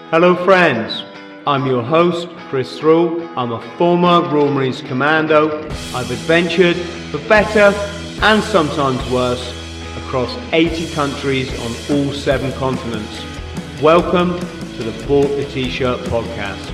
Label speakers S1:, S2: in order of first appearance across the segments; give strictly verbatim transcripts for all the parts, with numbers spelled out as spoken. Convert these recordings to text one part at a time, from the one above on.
S1: Hello friends, I'm your host Chris Thrall. I'm a former Royal Marines Commando. I've adventured for better and sometimes worse across eighty countries on all seven continents. Welcome to the Bought the T-Shirt podcast.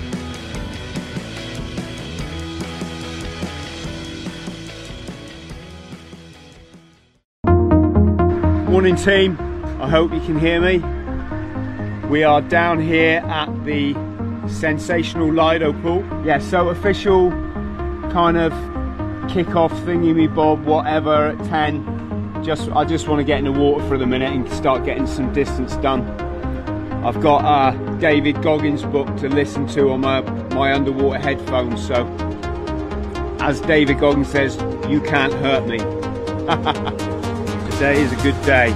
S1: Morning team, I hope you can hear me. We are down here at the sensational Lido pool. Yeah, so official kind of kick-off thingy-me-bob, whatever, at ten. Just, I just want to get in the water for the minute and start getting some distance done. I've got a David Goggins book to listen to on my, my underwater headphones, so as David Goggins says, you can't hurt me. Today is a good day.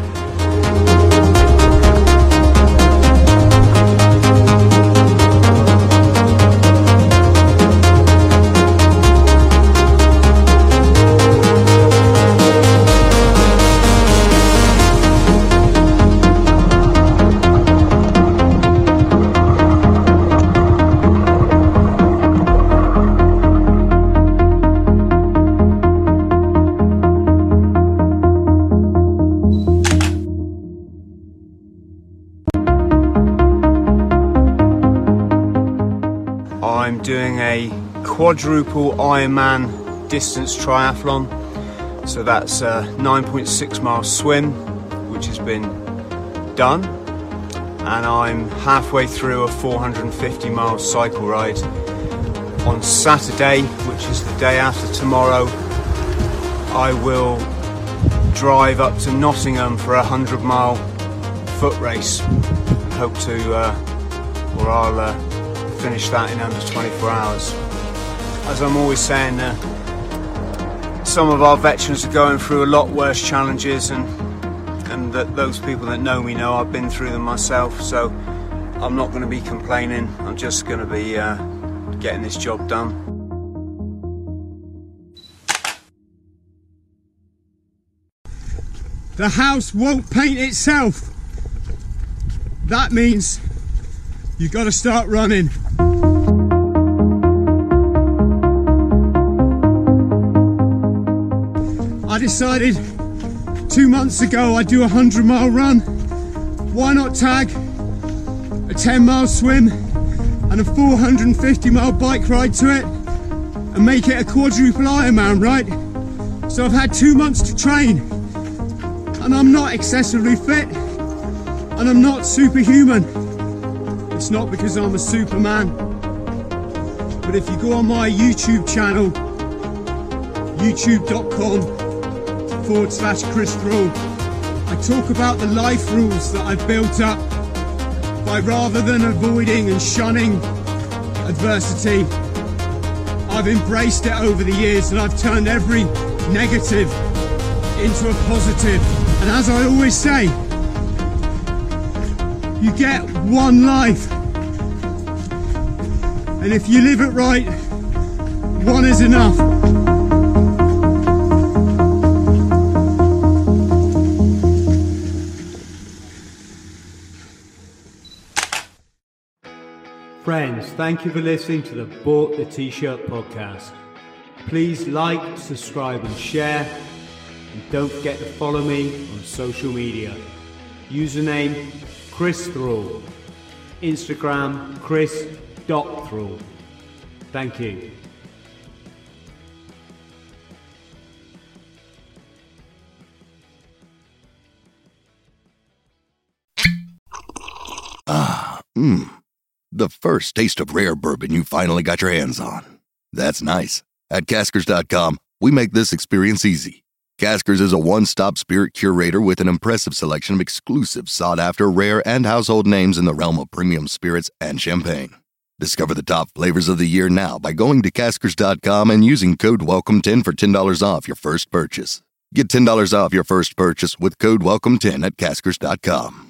S1: I'm doing a quadruple Ironman distance triathlon, so that's a nine point six mile swim which has been done, and I'm halfway through a four hundred fifty mile cycle ride. On Saturday, which is the day after tomorrow, I will drive up to Nottingham for a one hundred mile foot race. Hope to, uh, or I'll uh, finish that in under twenty-four hours. As I'm always saying, uh, some of our veterans are going through a lot worse challenges, and and that those people that know me know I've been through them myself, so I'm not going to be complaining. I'm just going to be uh, getting this job done. The house won't paint itself. That means you got to start running. I decided two months ago I'd do a hundred mile run. Why not tag a ten mile swim and a four hundred fifty mile bike ride to it and make it a quadruple Ironman, right? So I've had two months to train, and I'm not excessively fit, and I'm not superhuman. It's not because I'm a superman, but if you go on my YouTube channel, youtube.com forward slash Chris Thrall, I talk about the life rules that I've built up by, rather than avoiding and shunning adversity, I've embraced it over the years, and I've turned every negative into a positive. And as I always say, you get one life, and if you live it right, one is enough. Friends, thank you for listening to the Bought the T-Shirt podcast. Please like, subscribe and share, and don't forget to follow me on social media. Username Chris Thrall, Instagram Chris dot Thrall. Thank you.
S2: Ah, mmm. The first taste of rare bourbon you finally got your hands on. That's nice. At Caskers dot com, we make this experience easy. Caskers is a one-stop spirit curator with an impressive selection of exclusive, sought-after, rare, and household names in the realm of premium spirits and champagne. Discover the top flavors of the year now by going to Caskers dot com and using code welcome ten for ten dollars off your first purchase. Get ten dollars off your first purchase with code welcome ten at Caskers dot com.